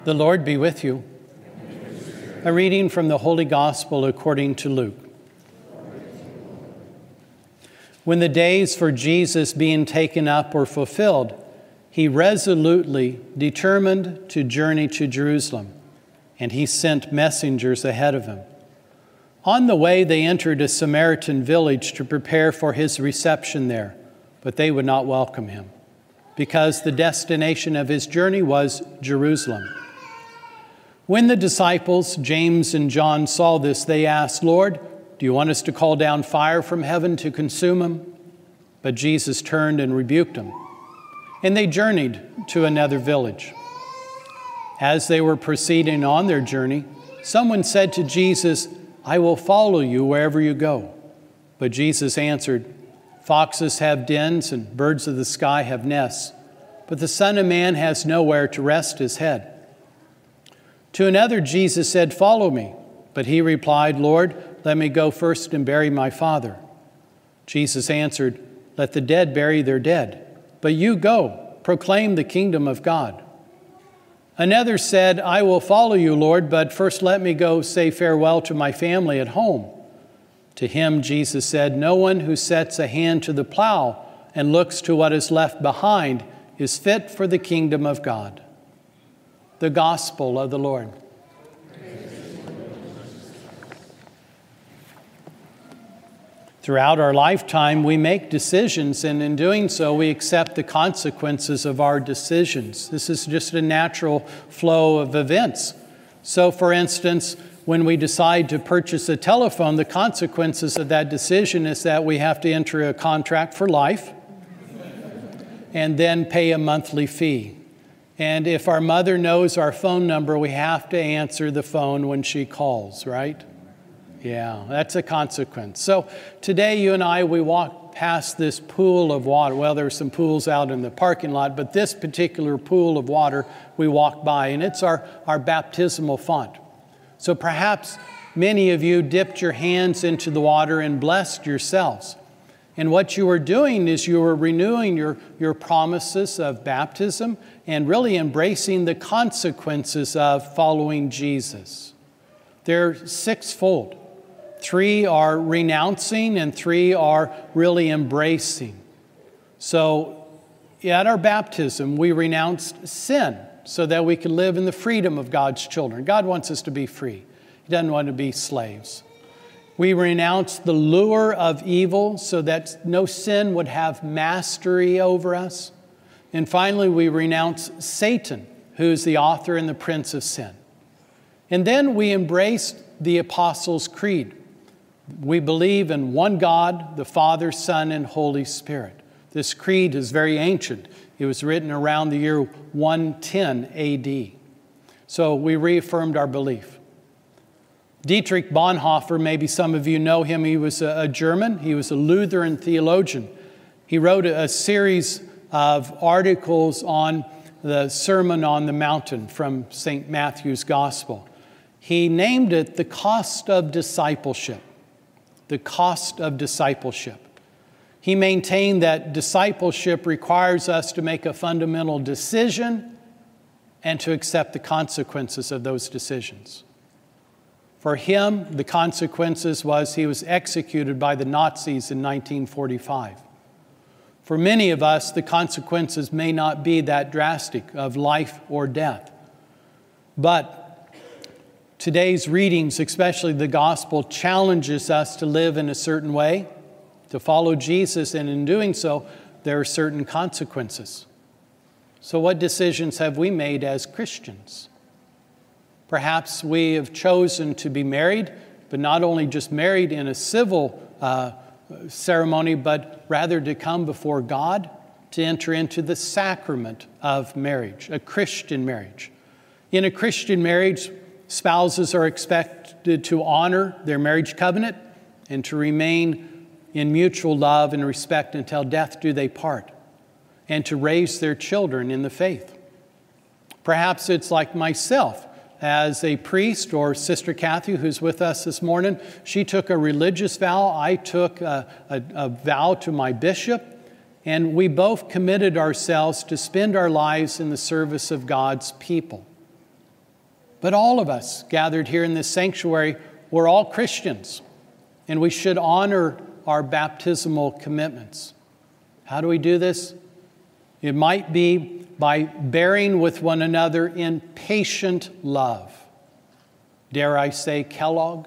The Lord be with you. A reading from the Holy Gospel according to Luke. When the days for Jesus being taken up were fulfilled, he resolutely determined to journey to Jerusalem, and he sent messengers ahead of him. On the way, they entered a Samaritan village to prepare for his reception there, but they would not welcome him, because the destination of his journey was Jerusalem. When the disciples, James and John, saw this, they asked, "Lord, do you want us to call down fire from heaven to consume him?" But Jesus turned and rebuked them, and they journeyed to another village. As they were proceeding on their journey, someone said to Jesus, "I will follow you wherever you go." But Jesus answered, "Foxes have dens and birds of the sky have nests, but the Son of Man has nowhere to rest his head." To another Jesus said, "Follow me." But he replied, "Lord, let me go first and bury my father." Jesus answered, "Let the dead bury their dead, but you go, proclaim the kingdom of God." Another said, "I will follow you, Lord, but first let me go say farewell to my family at home." To him Jesus said, "No one who sets a hand to the plow and looks to what is left behind is fit for the kingdom of God." The Gospel of the Lord. Throughout our lifetime, we make decisions, and in doing so, we accept the consequences of our decisions. This is just a natural flow of events. So, for instance, when we decide to purchase a telephone, the consequences of that decision is that we have to enter a contract for life and then pay a monthly fee. And if our mother knows our phone number, we have to answer the phone when she calls, right? Yeah, that's a consequence. So today you and I, we walk past this pool of water. Well, there are some pools out in the parking lot, but this particular pool of water we walk by, and it's our baptismal font. So perhaps many of you dipped your hands into the water and blessed yourselves. And what you were doing is you were renewing your promises of baptism and really embracing the consequences of following Jesus. They're sixfold. 3 are renouncing and 3 are really embracing. So at our baptism, we renounced sin so that we can live in the freedom of God's children. God wants us to be free. He doesn't want to be slaves. We renounce the lure of evil so that no sin would have mastery over us. And finally, we renounce Satan, who is the author and the prince of sin. And then we embraced the Apostles' Creed. We believe in one God, the Father, Son, and Holy Spirit. This creed is very ancient. It was written around the year 110 AD. So we reaffirmed our belief. Dietrich Bonhoeffer, maybe some of you know him. He was a German. He was a Lutheran theologian. He wrote a series of articles on the Sermon on the Mountain from St. Matthew's Gospel. He named it The Cost of Discipleship. The cost of discipleship. He maintained that discipleship requires us to make a fundamental decision and to accept the consequences of those decisions. For him, the consequences was he was executed by the Nazis in 1945. For many of us, the consequences may not be that drastic of life or death. But today's readings, especially the gospel, challenges us to live in a certain way, to follow Jesus, and in doing so, there are certain consequences. So what decisions have we made as Christians? Perhaps we have chosen to be married, but not only just married in a civil ceremony, but rather to come before God to enter into the sacrament of marriage, a Christian marriage. In a Christian marriage, spouses are expected to honor their marriage covenant and to remain in mutual love and respect until death do they part, and to raise their children in the faith. Perhaps it's like myself. As a priest, or Sister Kathy, who's with us this morning, she took a religious vow. I took a vow to my bishop, and we both committed ourselves to spend our lives in the service of God's people. But all of us gathered here in this sanctuary, we're all Christians, and we should honor our baptismal commitments. How do we do this? It might be by bearing with one another in patient love. Dare I say Kellogg?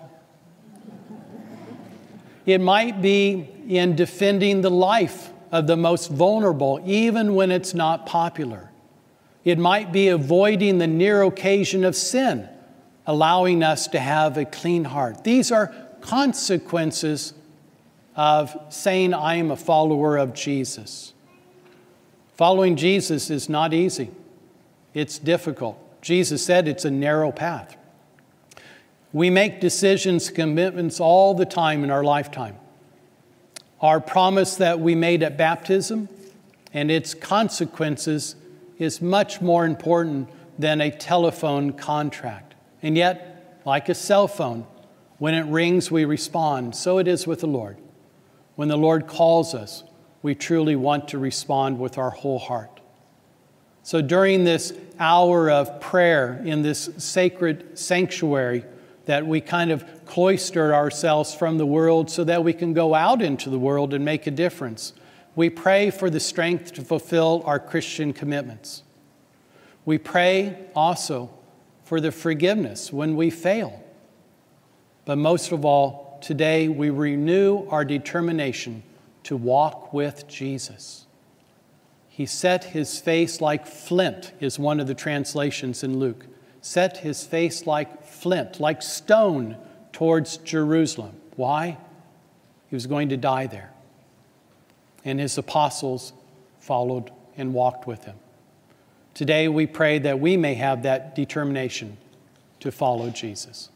It might be in defending the life of the most vulnerable, even when it's not popular. It might be avoiding the near occasion of sin, allowing us to have a clean heart. These are consequences of saying, I am a follower of Jesus. Following Jesus is not easy. It's difficult. Jesus said it's a narrow path. We make decisions, commitments all the time in our lifetime. Our promise that we made at baptism and its consequences is much more important than a telephone contract. And yet, like a cell phone, when it rings, we respond. So it is with the Lord. When the Lord calls us, we truly want to respond with our whole heart. So during this hour of prayer in this sacred sanctuary, that we kind of cloistered ourselves from the world so that we can go out into the world and make a difference. We pray for the strength to fulfill our Christian commitments. We pray also for the forgiveness when we fail. But most of all, today we renew our determination to walk with Jesus. He set his face like flint, is one of the translations in Luke. Set his face like flint, like stone towards Jerusalem. Why? He was going to die there. And his apostles followed and walked with him. Today we pray that we may have that determination to follow Jesus.